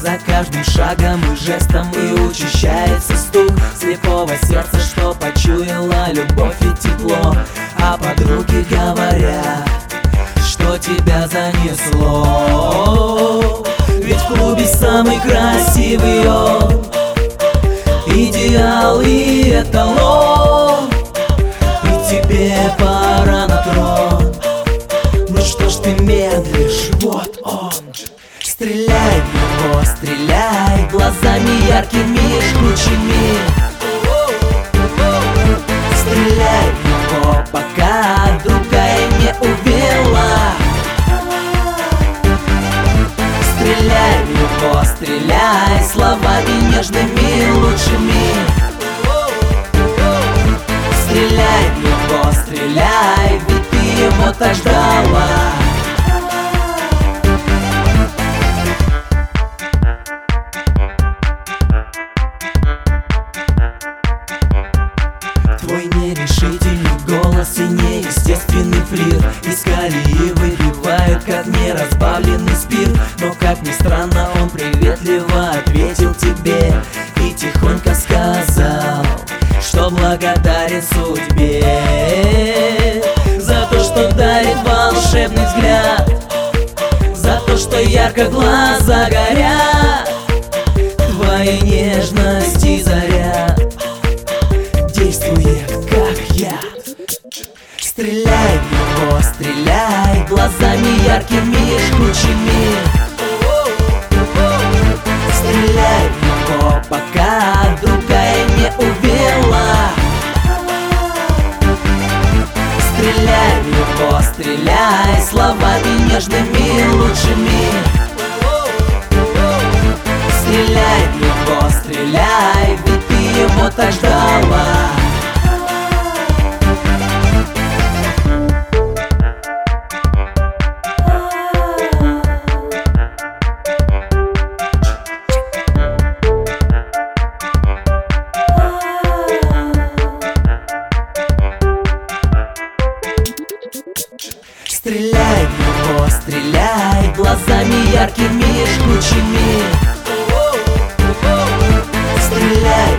за каждым шагом и жестом, и учащается стук слепого сердца, что почуяло любовь и тепло. А подруги говорят, что тебя занесло. Ведь в клубе самый красивый он, идеал и эталон, и тебе пора на трон. Ну что ж ты медлишь, вот он. Стреляй в него, стреляй глазами яркими, жгучими. Стреляй в него, пока другая не увела. Стреляй в него, стреляй словами нежными, лучшими. Стреляй в него, стреляй, ведь ты его так ждала. Твой нерешительный голос и неестественный флир из колеи выбивают, как неразбавленный спирт. Но как ни странно, он приветливо ответил тебе и тихонько сказал, что благодарен судьбе за то, что дарит волшебный взгляд, за то, что ярко глаза горят, твоей нежности заряд действует как яд. Стреляй в него, стреляй глазами яркими, жгучими. Стреляй в него, пока другая не увела. Стреляй в него, стреляй словами нежными, лучшими. Стреляй в него, стреляй, ведь ты его так ждала. Стреляй в него, стреляй глазами яркими, жгучими. Стреляй в